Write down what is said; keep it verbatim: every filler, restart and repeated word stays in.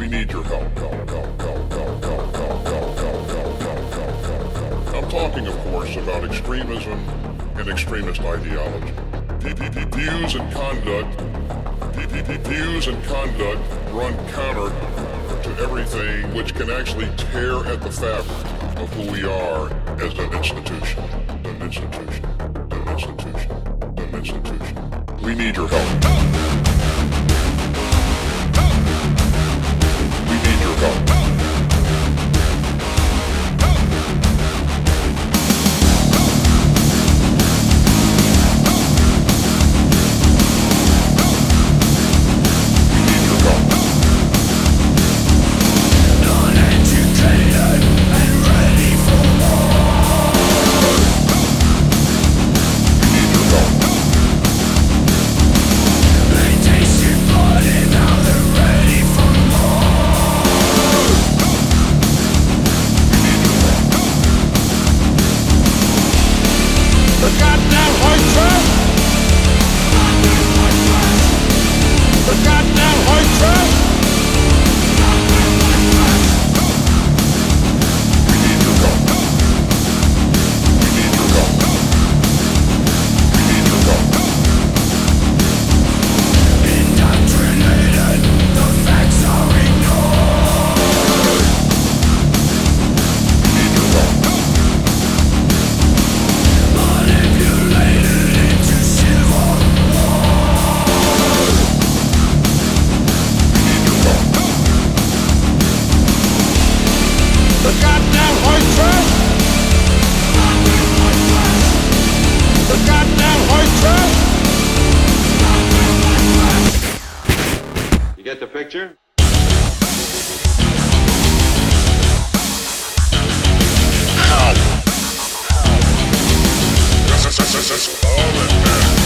We need your help. I'm talking, of course, about extremism and extremist ideology. Views and conduct, views and conduct run counter to everything which can actually tear at the fabric of who we are as an institution. An institution. An institution. An institution. We need your help. We need your help. You get the picture? This is all in there.